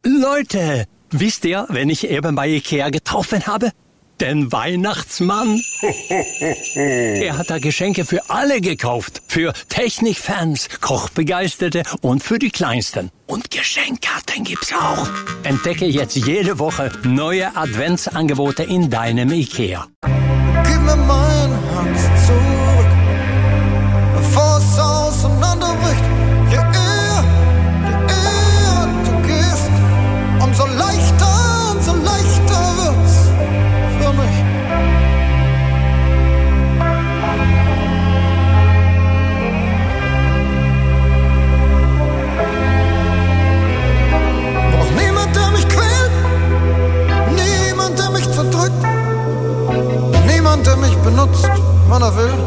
Leute, wisst ihr, wen ich eben bei Ikea getroffen habe? Den Weihnachtsmann. Er hat da Geschenke für alle gekauft. Für Technikfans, Kochbegeisterte und für die Kleinsten. Und Geschenkkarten gibt's auch. Entdecke jetzt jede Woche neue Adventsangebote in deinem Ikea. Gib mir mein Herz zurück, bevor es auseinanderbricht. Je eher du gehst, umso leichter wird's für mich. Brauch niemand, der mich quält, niemand, der mich zerdrückt, niemand, der mich benutzt, wann er will.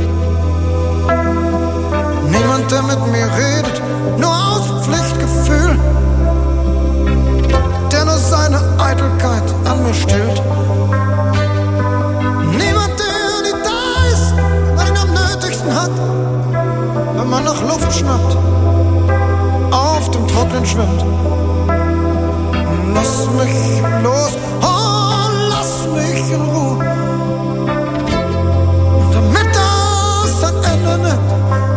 Niemand, der mit mir redet, nur aus Pflichtgefühl, der nur seine Eitelkeit an mir stillt. Niemand, der nicht da ist, wenn ihn am nötigsten hat, wenn man nach Luft schnappt, auf dem Trocknen schwimmt. Lass mich los, oh, lass mich in Ruhe, damit das ein Ende nimmt.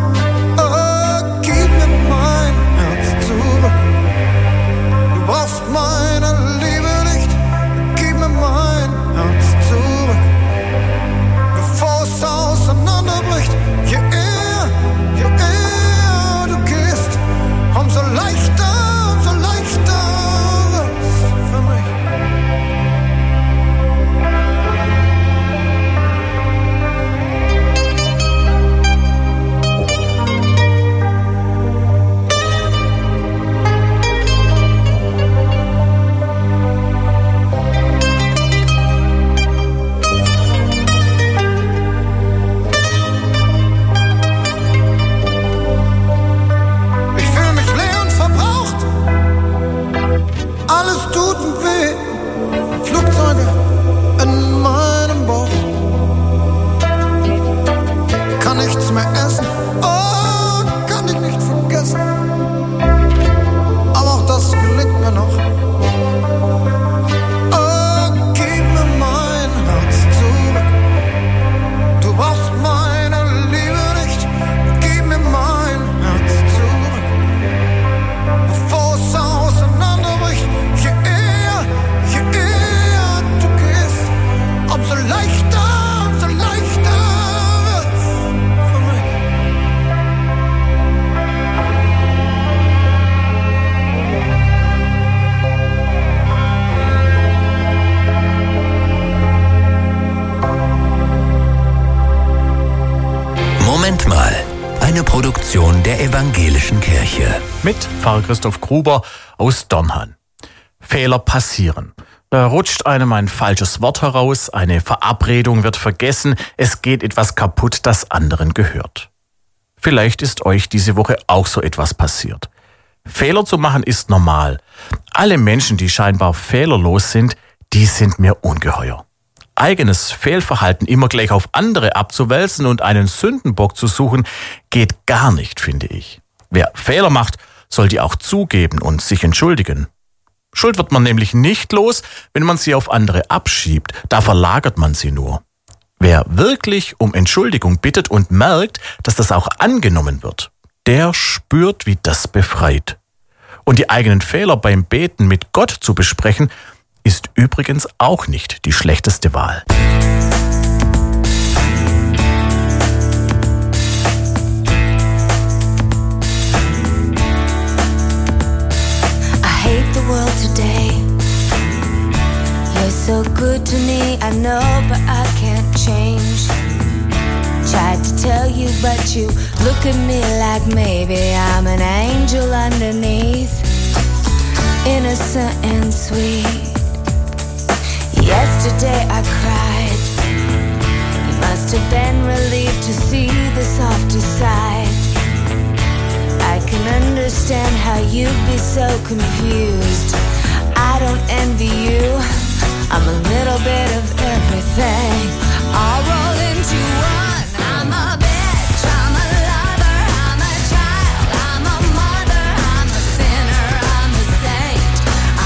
Gib mir mein Herz zurück. Du brauchst meine Liebe nicht. Gib mir mein Herz zurück, bevor es auseinanderbricht. Je eher du gehst, umso leichter wird's für mich. Ich fühl mich leer und verbraucht. Alles tut mir weh. Flugzeuge in meinem Bauch. Kann nichts mehr essen. Oh, kann ich nicht vergessen. Aber auch das gelingt mir noch. Oh, gib mir mein Herz zurück. Du brauchst meine Liebe nicht. Gib mir mein Herz zurück, bevor es auseinanderbricht. Je eher du gehst, umso leichter wird's für mich. Moment mal, eine Produktion der Evangelischen Kirche. Mit Pfarrer Christoph Gruber aus Dornhan. Fehler passieren. Da rutscht einem ein falsches Wort heraus, eine Verabredung wird vergessen, es geht etwas kaputt, das anderen gehört. Vielleicht ist euch diese Woche auch so etwas passiert. Fehler zu machen ist normal. Alle Menschen, die scheinbar fehlerlos sind, die sind mir ungeheuer. Eigenes Fehlverhalten immer gleich auf andere abzuwälzen und einen Sündenbock zu suchen, geht gar nicht, finde ich. Wer Fehler macht, soll die auch zugeben und sich entschuldigen. Schuld wird man nämlich nicht los, wenn man sie auf andere abschiebt, da verlagert man sie nur. Wer wirklich um Entschuldigung bittet und merkt, dass das auch angenommen wird, der spürt, wie das befreit. Und die eigenen Fehler beim Beten mit Gott zu besprechen, ist übrigens auch nicht die schlechteste Wahl. I hate the world today. You're so good to me, I know, but I can't change. Tried to tell you, but you look at me like maybe I'm an angel underneath, innocent and sweet. Yesterday I cried. You must have been relieved to see the softer side. I can understand how you'd be so confused. I don't envy you. I'm a little bit of everything, all rolled into one. I'm a bitch, I'm a lover, I'm a child, I'm a mother, I'm a sinner, I'm a saint.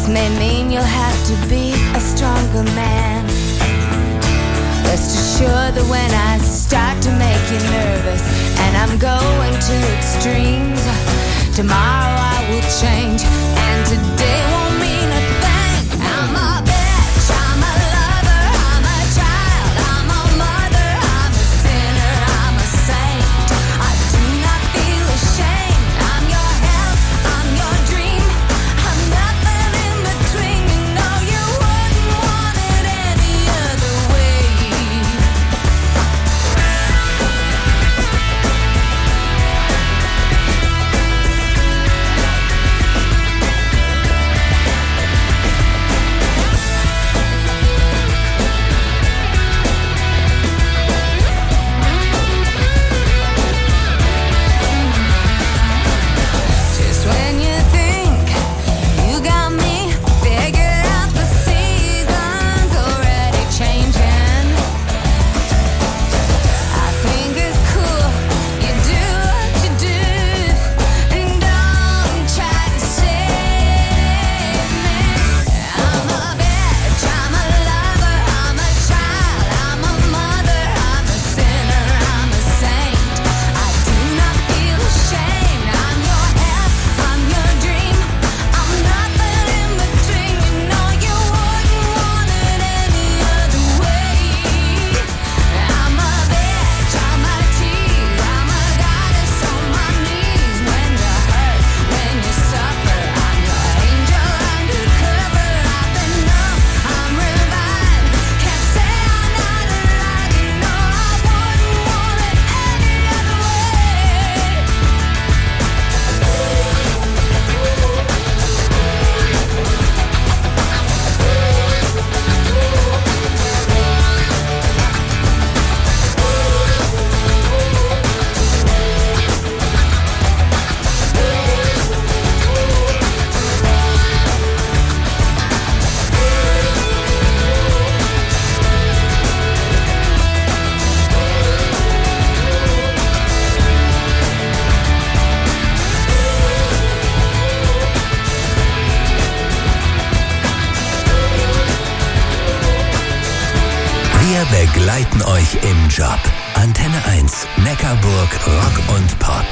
This may mean you'll have to be a stronger man. Rest assured that when I start to make you nervous and I'm going to extremes, tomorrow I will change and today won't mean a thing. I'm a bitch, I'm a lover, I'm a child, I'm a mother, I'm a sinner, I'm a saint. I do not feel ashamed. I'm your hell, I'm your dream, I'm nothing in between. You know you wouldn't want it any other way. Just when you think you got me figured out, the season's already changing. I think it's cool you do what you do, and don't try to save me. I'm a bitch, I'm a lover, I'm a child, I'm a mother, I'm a sinner, I'm a saint. I do not feel ashamed. I'm your hell, I'm your dream, I'm nothing in between. You know you wouldn't want it any other way. I'm a bitch, I'm a tease, I'm a goddess on my knees. When you hurt, when you suffer, I'm your angel undercover. I've been numb, I'm revived, can't say I'm not alive. You know I wouldn't want it any other way. Wir begleiten euch im Job. Antenne 1, Neckarburg, Rock und Pop.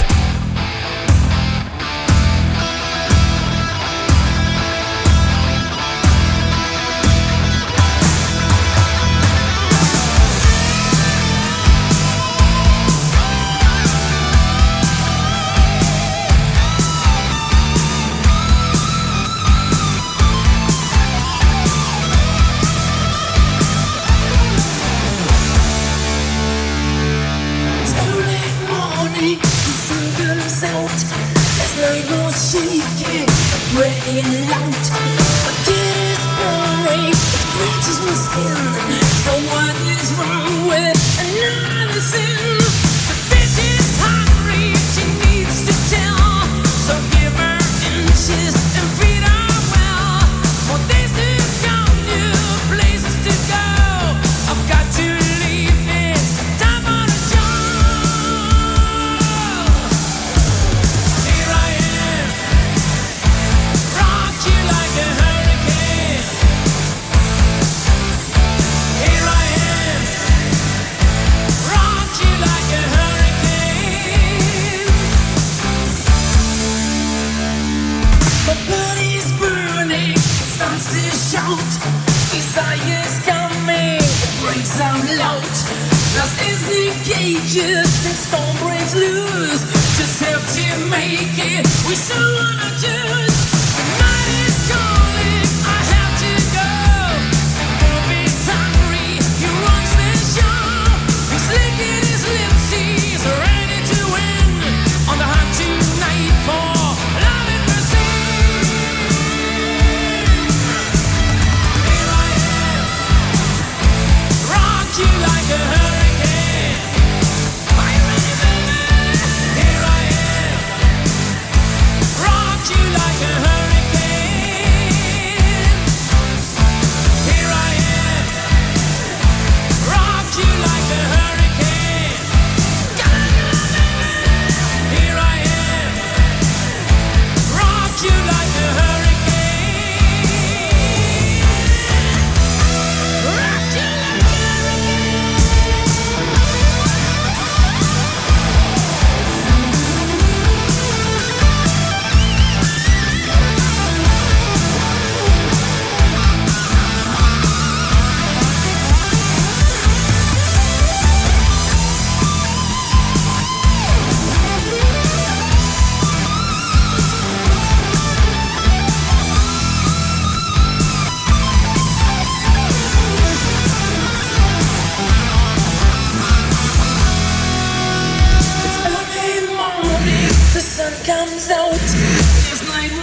It's early morning, the sun comes out. There's no more shaking, praying out. My kid is boring, it scratches my skin. So what is wrong with another sin? The bitch is hungry, she needs to tell. So give her inches and feed her well. More days to come, new places to go. I've got to leave this time on a job. Here I am, rock you like a hurricane. Here I am, rock you like a hurricane. My body's burning, the sun's short. Desire's coming, it breaks out loud. Lost is the cages, and storm breaks loose. Just have to make it, we so wanna choose. The night is calling, I have to go. Bobby's hungry, he runs the show. He's licking his lips, he's ready to win. On the hunt tonight for love and mercy. Here I am, rock you like a hurricane. Are you ready, baby? Here I am, rock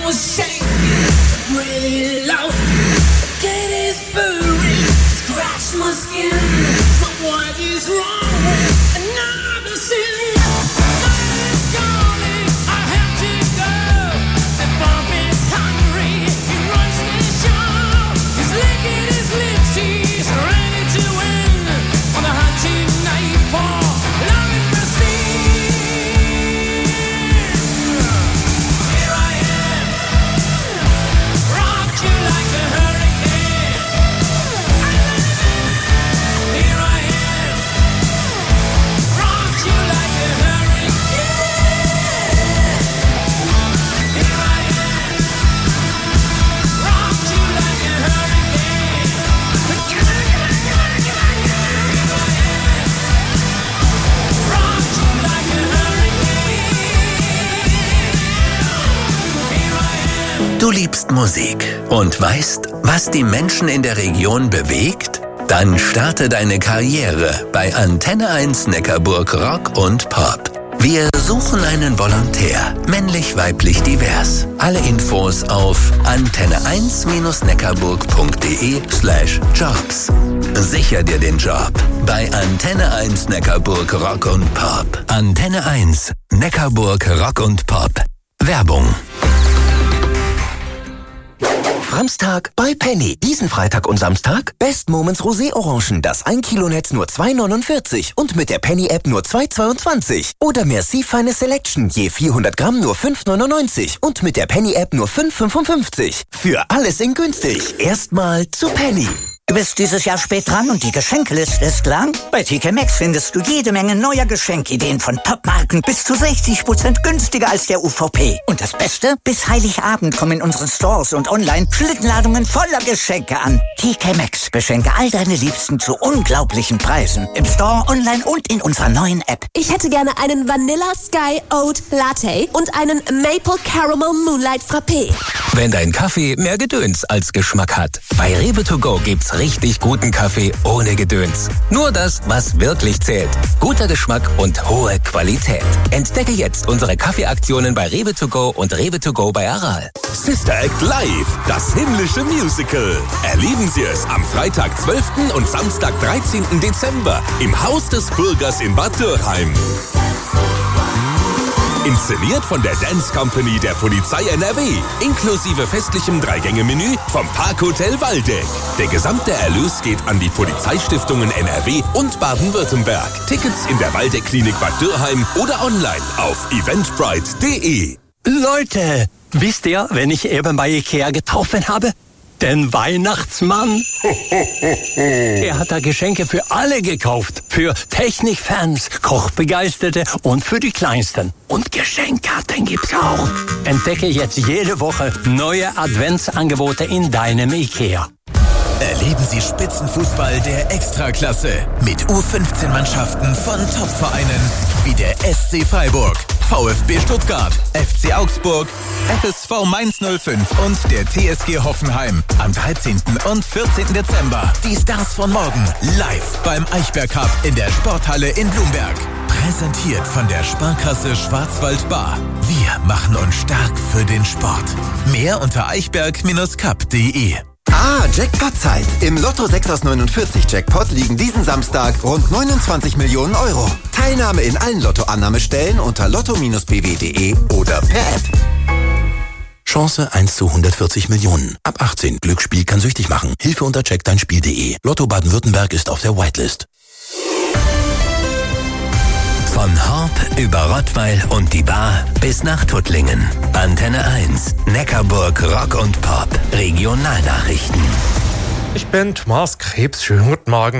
was shaking really loud. Get his furry, scratch my skin. So what is wrong? Another sin. Night is calling, I have to go. The Bob is hungry, he runs the show. He's licking his lips, he's ready to win. On the hunting night for love and prestige. Here I am, rock you like a hurricane. Here I am, rock you like a hurricane. Here I am, rock you like a hurricane. Here I am, rock you like a hurricane. Here I am. Du liebst Musik und weißt, was die Menschen in der Region bewegt? Dann starte deine Karriere bei Antenne 1 Neckarburg Rock und Pop. Wir suchen einen Volontär, männlich, weiblich, divers. Alle Infos auf antenne1-neckarburg.de/jobs. Sicher dir den Job bei Antenne 1 Neckarburg Rock und Pop. Antenne 1 Neckarburg Rock und Pop. Werbung. Framstag bei Penny. Diesen Freitag und Samstag Best Moments Rosé Orangen. Das 1 Kilo Netz nur 2,49 und mit der Penny App nur 2,22. Oder Merci Feine Selection. Je 400 Gramm nur 5,99 und mit der Penny App nur 5,55. Für alles in günstig. Erstmal zu Penny. Du bist dieses Jahr spät dran und die Geschenkeliste ist lang? Bei TK Maxx findest du jede Menge neuer Geschenkideen von Top-Marken bis zu 60% günstiger als der UVP. Und das Beste? Bis Heiligabend kommen in unseren Stores und online Schlittenladungen voller Geschenke an. TK Maxx. Beschenke all deine Liebsten zu unglaublichen Preisen. Im Store, online und in unserer neuen App. Ich hätte gerne einen Vanilla Sky Oat Latte und einen Maple Caramel Moonlight Frappé. Wenn dein Kaffee mehr Gedöns als Geschmack hat. Bei Rewe to go gibt's richtig guten Kaffee ohne Gedöns. Nur das, was wirklich zählt. Guter Geschmack und hohe Qualität. Entdecke jetzt unsere Kaffeeaktionen bei Rewe to go und Rewe to go bei Aral. Sister Act Live, das himmlische Musical. Erleben Sie es am Freitag 12. und Samstag 13. Dezember im Haus des Bürgers in Bad Dürkheim. Inszeniert von der Dance Company der Polizei NRW, inklusive festlichem 3-Gänge-Menü vom Parkhotel Waldeck. Der gesamte Erlös geht an die Polizeistiftungen NRW und Baden-Württemberg. Tickets in der Waldeck-Klinik Bad Dürkheim oder online auf eventbrite.de. Leute, wisst ihr, wen ich eben bei Ikea getroffen habe? Den Weihnachtsmann. Er hat da Geschenke für alle gekauft. Für Technikfans, Kochbegeisterte und für die Kleinsten. Und Geschenkkarten gibt's auch. Entdecke jetzt jede Woche neue Adventsangebote in deinem Ikea. Erleben Sie Spitzenfußball der Extraklasse mit U15-Mannschaften von Top-Vereinen wie der SC Freiburg, VfB Stuttgart, FC Augsburg, FSV Mainz 05 und der TSG Hoffenheim. Am 13. und 14. Dezember die Stars von morgen live beim Eichberg Cup in der Sporthalle in Blumberg. Präsentiert von der Sparkasse Schwarzwald-Baar. Wir machen uns stark für den Sport. Mehr unter eichberg-cup.de. Jackpot-Zeit. Im Lotto 6 aus 49 Jackpot liegen diesen Samstag rund 29 Millionen Euro. Teilnahme in allen Lotto-Annahmestellen unter lotto-bw.de oder per App. Chance 1 zu 140 Millionen. Ab 18. Glücksspiel kann süchtig machen. Hilfe unter checkdeinspiel.de. Lotto Baden-Württemberg ist auf der Whitelist. Von Horb über Rottweil und die Bar bis nach Tuttlingen. Antenne 1, Neckarburg Rock und Pop. Regionalnachrichten. Ich bin Thomas Krebs. Schönen guten Morgen.